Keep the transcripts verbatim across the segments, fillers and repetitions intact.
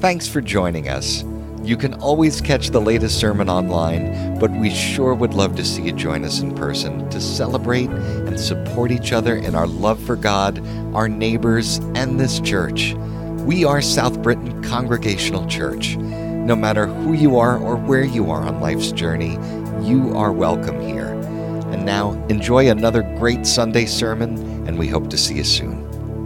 Thanks for joining us. You can always catch the latest sermon online, but we sure would love to see you join us in person to celebrate and support each other in our love for God, our neighbors, and this church. We are South Britain Congregational Church. No matter who you are or where you are on life's journey, you are welcome here. And now, enjoy another great Sunday sermon, and we hope to see you soon.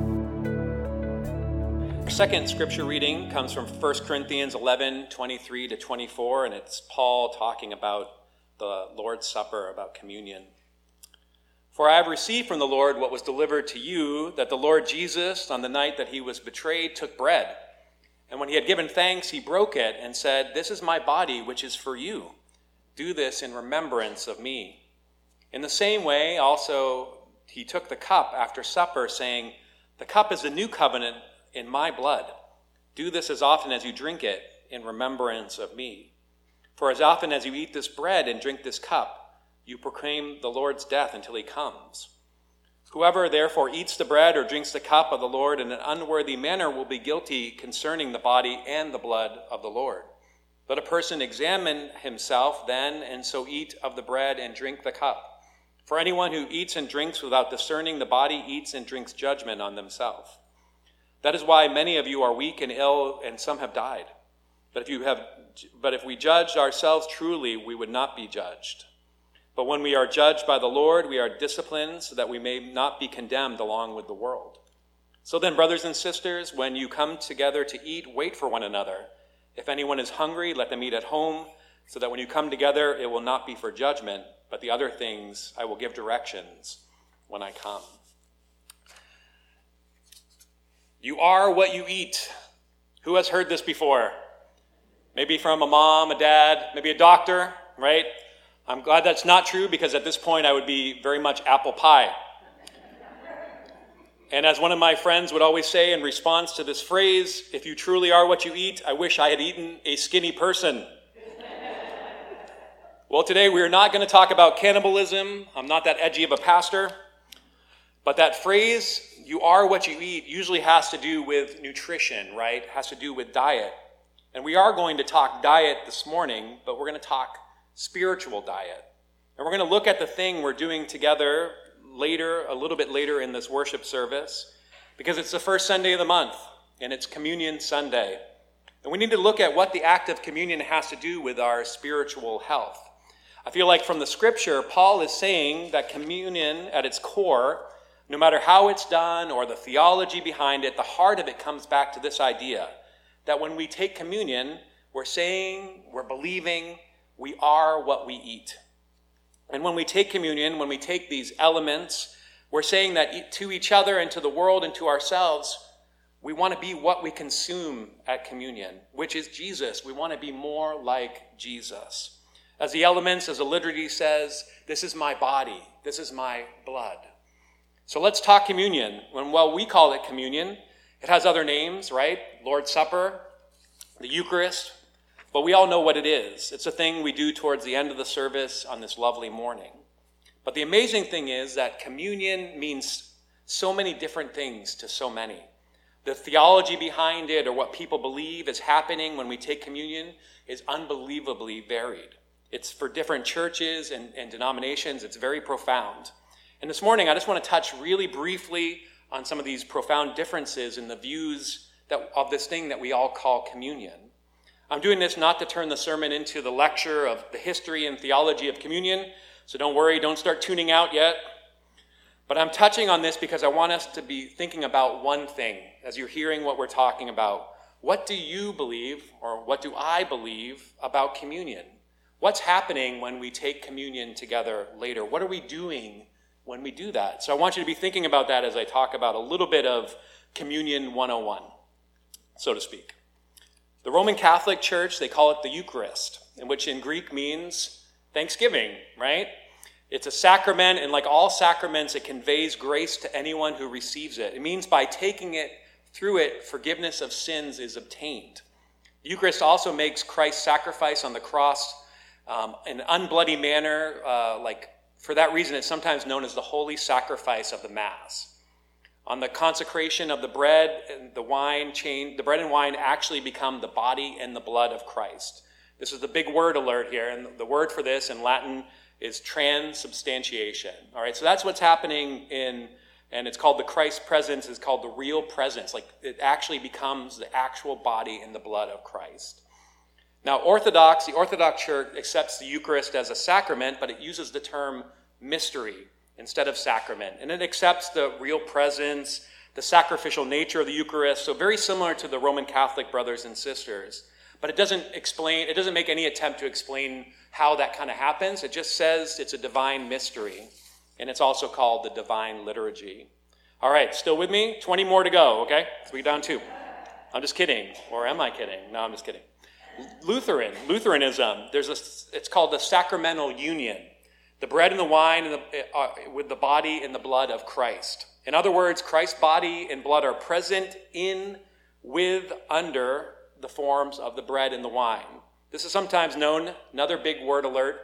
Our second scripture reading comes from First Corinthians eleven, twenty-three to twenty-four, and it's Paul talking about the Lord's Supper, about communion. For I have received from the Lord what was delivered to you, that the Lord Jesus, on the night that he was betrayed, took bread. And when he had given thanks, he broke it and said, "This is my body, which is for you. Do this in remembrance of me." In the same way, also, he took the cup after supper, saying, "The cup is the new covenant in my blood. Do this as often as you drink it in remembrance of me. For as often as you eat this bread and drink this cup, you proclaim the Lord's death until he comes. Whoever therefore eats the bread or drinks the cup of the Lord in an unworthy manner will be guilty concerning the body and the blood of the Lord. Let a person examine himself then, and so eat of the bread and drink the cup. For anyone who eats and drinks without discerning the body eats and drinks judgment on themselves. That is why many of you are weak and ill, and some have died. But if you have, but if we judged ourselves truly, we would not be judged. But when we are judged by the Lord, we are disciplined so that we may not be condemned along with the world. So then, brothers and sisters, when you come together to eat, wait for one another. If anyone is hungry, let them eat at home, so that when you come together, it will not be for judgment, but the other things I will give directions when I come. You are what you eat. Who has heard this before? Maybe from a mom, a dad, maybe a doctor, right? I'm glad that's not true, because at this point I would be very much apple pie. And as one of my friends would always say in response to this phrase, if you truly are what you eat, I wish I had eaten a skinny person. Well, today we are not going to talk about cannibalism. I'm not that edgy of a pastor. But that phrase, you are what you eat, usually has to do with nutrition, right? It has to do with diet. And we are going to talk diet this morning, but we're going to talk spiritual diet. And we're going to look at the thing we're doing together later, a little bit later in this worship service, because it's the first Sunday of the month, and it's Communion Sunday. And we need to look at what the act of communion has to do with our spiritual health. I feel like from the scripture, Paul is saying that communion at its core, no matter how it's done or the theology behind it, the heart of it comes back to this idea that when we take communion, we're saying, we're believing, we are what we eat. And when we take communion, when we take these elements, we're saying that to each other and to the world and to ourselves, we want to be what we consume at communion, which is Jesus. We want to be more like Jesus. As the elements, as the liturgy says, this is my body, this is my blood. So let's talk communion. When, well, we call it communion. It has other names, right? Lord's Supper, the Eucharist. But we all know what it is. It's a thing we do towards the end of the service on this lovely morning. But the amazing thing is that communion means so many different things to so many. The theology behind it, or what people believe is happening when we take communion, is unbelievably varied. It's for different churches and, and denominations. It's very profound. And this morning, I just want to touch really briefly on some of these profound differences in the views that, of this thing that we all call communion. I'm doing this not to turn the sermon into the lecture of the history and theology of communion, so don't worry, don't start tuning out yet. But I'm touching on this because I want us to be thinking about one thing as you're hearing what we're talking about. What do you believe, or what do I believe about communion? What's happening when we take communion together later? What are we doing when we do that? So I want you to be thinking about that as I talk about a little bit of Communion one oh one, so to speak. The Roman Catholic Church, they call it the Eucharist, which in Greek means thanksgiving, right? It's a sacrament, and like all sacraments, it conveys grace to anyone who receives it. It means by taking it through it, forgiveness of sins is obtained. The Eucharist also makes Christ's sacrifice on the cross um, in an unbloody manner, uh, like For that reason, it's sometimes known as the holy sacrifice of the Mass. On the consecration of the bread and the wine chain, the bread and wine actually become the body and the blood of Christ. This is the big word alert here, and the word for this in Latin is transubstantiation. All right, so that's what's happening in, and it's called the Christ presence, it's called the real presence. Like it actually becomes the actual body and the blood of Christ. Now, Orthodox, the Orthodox Church accepts the Eucharist as a sacrament, but it uses the term mystery instead of sacrament. And it accepts the real presence, the sacrificial nature of the Eucharist, so very similar to the Roman Catholic brothers and sisters. But it doesn't explain, it doesn't make any attempt to explain how that kind of happens. It just says it's a divine mystery. And it's also called the divine liturgy. All right, still with me? twenty more to go, okay? So we're down two. I'm just kidding. Or am I kidding? No, I'm just kidding. Lutheran, Lutheranism, there's a, it's called the sacramental union. The bread and the wine and the, uh, with the body and the blood of Christ. In other words, Christ's body and blood are present in, with, under the forms of the bread and the wine. This is sometimes known, another big word alert,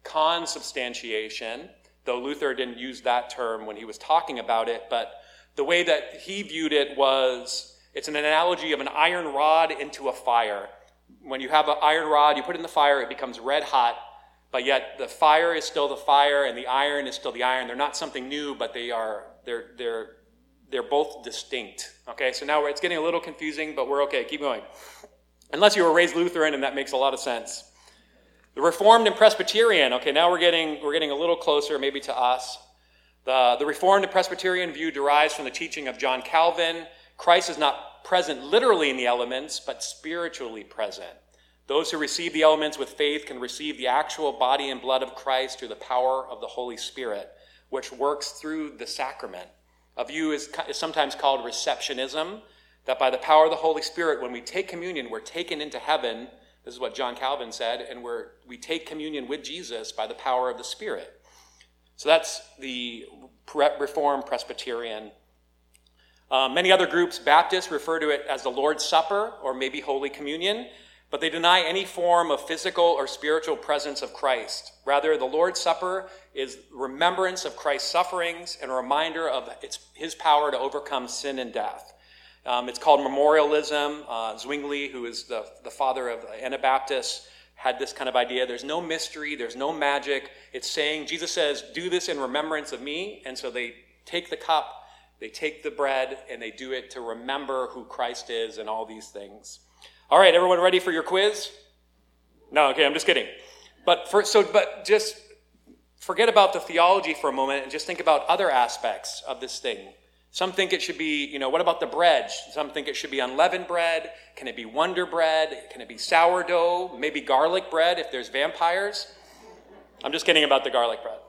consubstantiation, though Luther didn't use that term when he was talking about it, but the way that he viewed it was, it's an analogy of an iron rod into a fire. When you have an iron rod, you put it in the fire, it becomes red hot, but yet the fire is still the fire and the iron is still the iron. They're not something new, but they are, they're, they're, they're both distinct. Okay, so now it's getting a little confusing, but we're okay, keep going. Unless you were raised Lutheran, and that makes a lot of sense. The Reformed and Presbyterian, okay, now we're getting, we're getting a little closer maybe to us. The, the Reformed and Presbyterian view derives from the teaching of John Calvin. Christ is not present literally in the elements, but spiritually present. Those who receive the elements with faith can receive the actual body and blood of Christ through the power of the Holy Spirit, which works through the sacrament. A view is, is sometimes called receptionism, that by the power of the Holy Spirit, when we take communion, we're taken into heaven. This is what John Calvin said, and we're, we take communion with Jesus by the power of the Spirit. So that's the Reformed Presbyterian. Uh, many other groups, Baptists, refer to it as the Lord's Supper or maybe Holy Communion, but they deny any form of physical or spiritual presence of Christ. Rather, the Lord's Supper is remembrance of Christ's sufferings and a reminder of its, his power to overcome sin and death. Um, it's called memorialism. Uh, Zwingli, who is the, the father of Anabaptists, had this kind of idea. There's no mystery. There's no magic. It's saying, Jesus says, do this in remembrance of me. And so they take the cup, they take the bread, and they do it to remember who Christ is and all these things. All right, everyone ready for your quiz? No, okay, I'm just kidding. But for, so, but just forget about the theology for a moment and just think about other aspects of this thing. Some think it should be, you know, what about the bread? Some think it should be unleavened bread. Can it be Wonder Bread? Can it be sourdough? Maybe garlic bread if there's vampires? I'm just kidding about the garlic bread.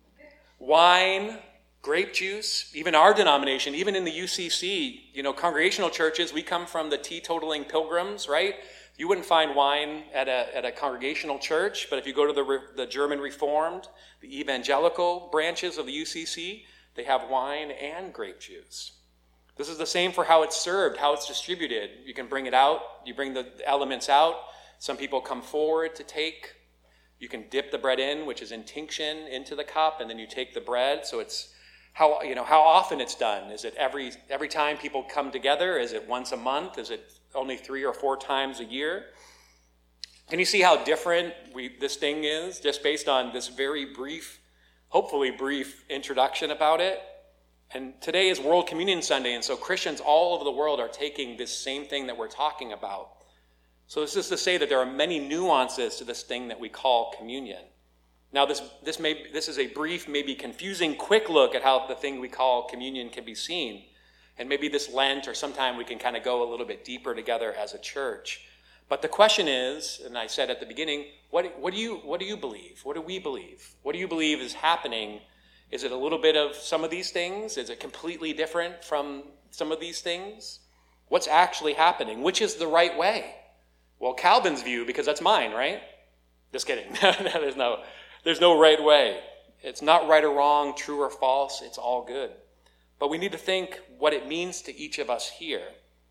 Wine, grape juice, even our denomination, even in the U C C, you know, congregational churches, we come from the teetotaling pilgrims, right? You wouldn't find wine at a at a congregational church, but if you go to the the German Reformed, the evangelical branches of the U C C, they have wine and grape juice. This is the same for how it's served, how it's distributed. You can bring it out, you bring the elements out. Some people come forward to take. You can dip the bread in, which is intinction, into the cup, and then you take the bread. So it's how, you know, how often it's done. Is it every every time people come together? Is it once a month? Is it only three or four times a year? Can you see how different we, this thing is just based on this very brief, hopefully brief introduction about it? And today is World Communion Sunday, and so Christians all over the world are taking this same thing that we're talking about. So this is to say that there are many nuances to this thing that we call communion. Now, this this may this is a brief, maybe confusing, quick look at how the thing we call communion can be seen. And maybe this Lent or sometime we can kind of go a little bit deeper together as a church. But the question is, and I said at the beginning, what, what do you what do you believe? What do we believe? What do you believe is happening? Is it a little bit of some of these things? Is it completely different from some of these things? What's actually happening? Which is the right way? Well, Calvin's view, because that's mine, right? Just kidding. there's no there's no right way. It's not right or wrong, true or false. It's all good. But we need to think what it means to each of us here.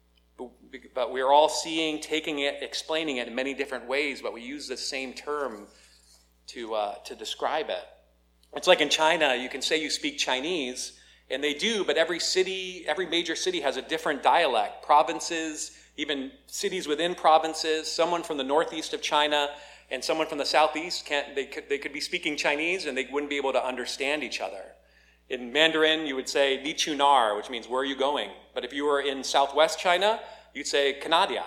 But we're all seeing, taking it, explaining it in many different ways, but we use the same term to uh, to describe it. It's like in China, you can say you speak Chinese, And they do, but every city, every major city has a different dialect. Provinces, even cities within provinces, someone from the northeast of China and someone from the southeast, can't, they, could, they could be speaking Chinese and they wouldn't be able to understand each other. In Mandarin, you would say, Ni chu nar, which means, where are you going? But if you were in southwest China, you'd say, Kanadia.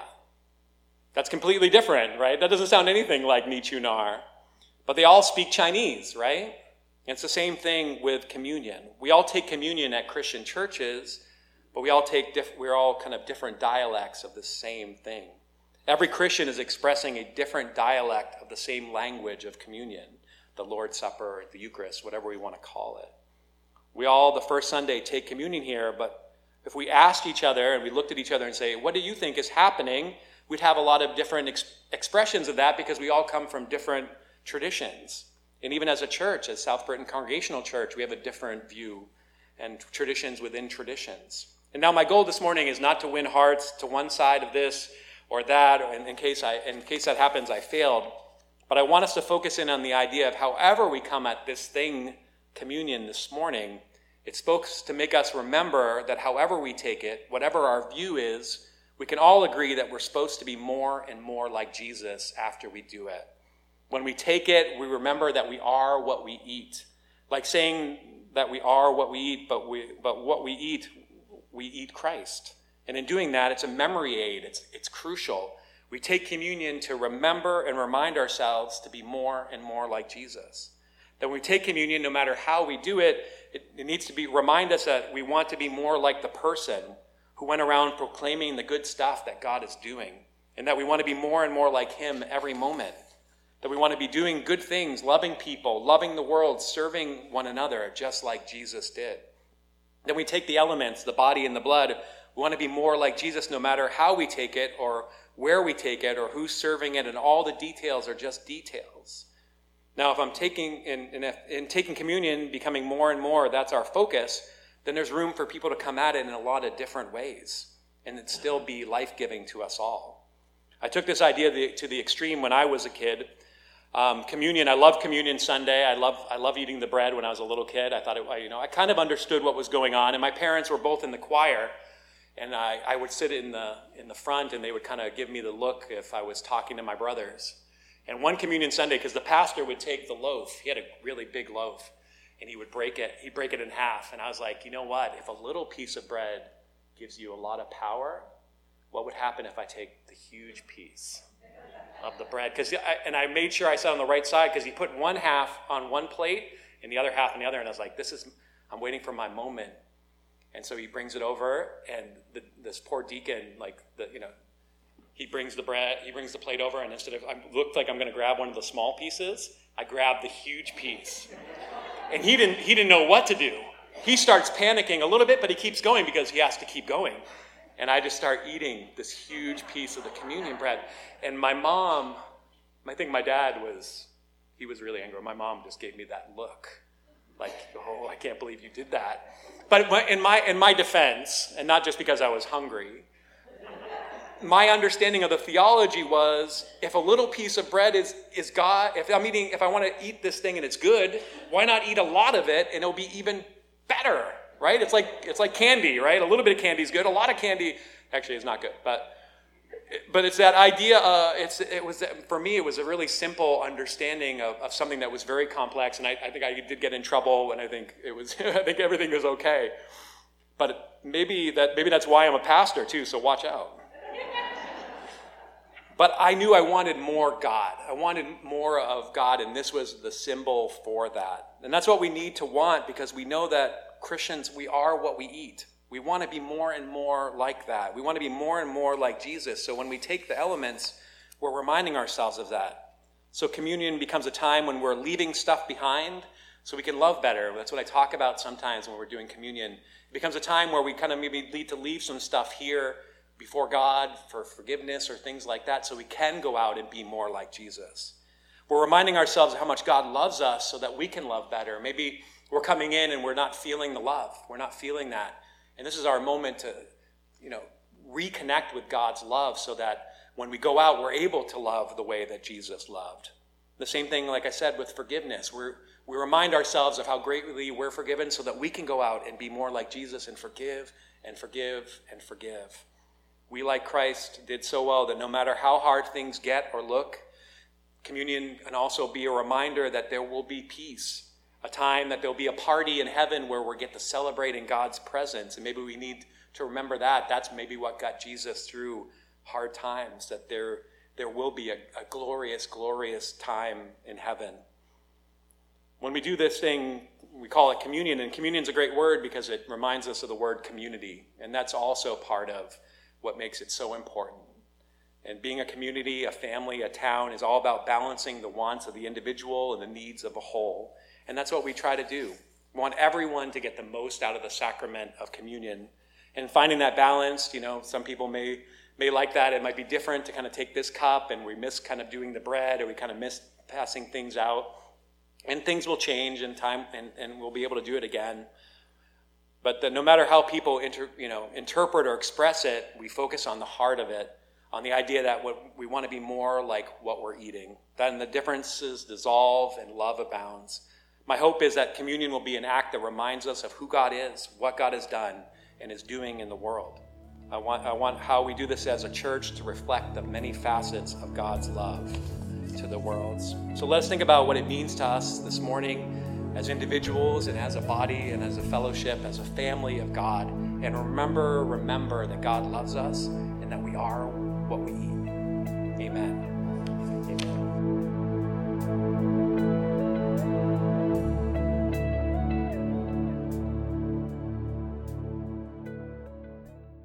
That's completely different, right? That doesn't sound anything like Ni chu nar. But they all speak Chinese, right? And it's the same thing with communion. We all take communion at Christian churches, but we all take diff- we're all kind of different dialects of the same thing. Every Christian is expressing a different dialect of the same language of communion, the Lord's Supper, the Eucharist, whatever we want to call it. We all, the first Sunday, take communion here, but if we asked each other and we looked at each other and say, what do you think is happening? We'd have a lot of different ex- expressions of that because we all come from different traditions. And even as a church, as South Britain Congregational Church, we have a different view and traditions within traditions. And now my goal this morning is not to win hearts to one side of this or that, or in, in case I, in case that happens, I failed. But I want us to focus in on the idea of however we come at this thing, communion, this morning, it's supposed to make us remember that however we take it, whatever our view is, we can all agree that we're supposed to be more and more like Jesus after we do it. When we take it, we remember that we are what we eat. Like saying that we are what we eat, but we but what we eat, we eat Christ. And in doing that, it's a memory aid. It's it's crucial. We take communion to remember and remind ourselves to be more and more like Jesus. That when we take communion, no matter how we do it, it, it needs to be remind us that we want to be more like the person who went around proclaiming the good stuff that God is doing. And that we want to be more and more like him every moment. That we want to be doing good things, loving people, loving the world, serving one another, just like Jesus did. Then we take the elements, the body and the blood. We want to be more like Jesus no matter how we take it or where we take it or who's serving it, and all the details are just details. Now, if I'm taking, in, in, in taking communion, becoming more and more, that's our focus, then there's room for people to come at it in a lot of different ways and it still be life-giving to us all. I took this idea to the extreme when I was a kid. Um, communion, I love Communion Sunday. I love I love eating the bread when I was a little kid. I thought, it, you know, I kind of understood what was going on. And my parents were both in the choir, and I, I would sit in the in the front, and they would kind of give me the look if I was talking to my brothers. And one Communion Sunday, because the pastor would take the loaf, he had a really big loaf, and he would break it. He'd break it in half, and I was like, you know what? If a little piece of bread gives you a lot of power, what would happen if I take the huge piece of the bread? Because and I made sure I sat on the right side because he put one half on one plate and the other half on the other, and I was like, this is I'm waiting for my moment. And so he brings it over, and the, this poor deacon, like the you know, he brings the bread, he brings the plate over, and instead of I looked like I'm going to grab one of the small pieces, I grabbed the huge piece, and he didn't he didn't know what to do. He starts panicking a little bit, but he keeps going because he has to keep going. And I just start eating this huge piece of the communion bread. And my mom, I think my dad was, he was really angry. My mom just gave me that look. Like, oh, I can't believe you did that. But in my in my defense, and not just because I was hungry, my understanding of the theology was, if a little piece of bread is, is God, if I'm eating, if I want to eat this thing and it's good, why not eat a lot of it and it'll be even better? Right? It's like it's like candy, right? A little bit of candy is good. A lot of candy actually is not good. But but it's that idea. Uh, it's it was for me. It was a really simple understanding of, of something that was very complex. And I, I think I did get in trouble. And I think it was. I think everything was okay. But maybe that maybe that's why I'm a pastor too. So watch out. But I knew I wanted more God. I wanted more of God, and this was the symbol for that. And that's what we need to want, because we know that Christians, we are what we eat. We want to be more and more like that. We want to be more and more like Jesus. So when we take the elements, we're reminding ourselves of that. So communion becomes a time when we're leaving stuff behind so we can love better. That's what I talk about sometimes when we're doing communion. It becomes a time where we kind of maybe need to leave some stuff here before God for forgiveness or things like that, so we can go out and be more like Jesus. We're reminding ourselves of how much God loves us so that we can love better. Maybe we're coming in and we're not feeling the love. We're not feeling that. And this is our moment to, you know, reconnect with God's love so that when we go out, we're able to love the way that Jesus loved. The same thing, like I said, with forgiveness. We're, We remind ourselves of how greatly we're forgiven so that we can go out and be more like Jesus and forgive and forgive and forgive. We, like Christ, did so well that no matter how hard things get or look, communion can also be a reminder that there will be peace, a time that there'll be a party in heaven where we get to celebrate in God's presence. And maybe we need to remember that. That's maybe what got Jesus through hard times, that there, there will be a, a glorious, glorious time in heaven. When we do this thing, we call it communion, and communion's a great word because it reminds us of the word community, and that's also part of what makes it so important. And being a community, a family, a town is all about balancing the wants of the individual and the needs of a whole, and that's what we try to do. We want everyone to get the most out of the sacrament of communion, and finding that balance, you know, some people may may like that. It might be different to kind of take this cup, and we miss kind of doing the bread, or we kind of miss passing things out. And things will change in time, and, and we'll be able to do it again. But the, no matter how people inter, you know, interpret or express it, we focus on the heart of it, on the idea that what, we want to be more like what we're eating. Then the differences dissolve and love abounds. My hope is that communion will be an act that reminds us of who God is, what God has done, and is doing in the world. I want, I want how we do this as a church to reflect the many facets of God's love to the world. So let us think about what it means to us this morning as individuals and as a body and as a fellowship, as a family of God. And remember, remember that God loves us and that we are what we eat.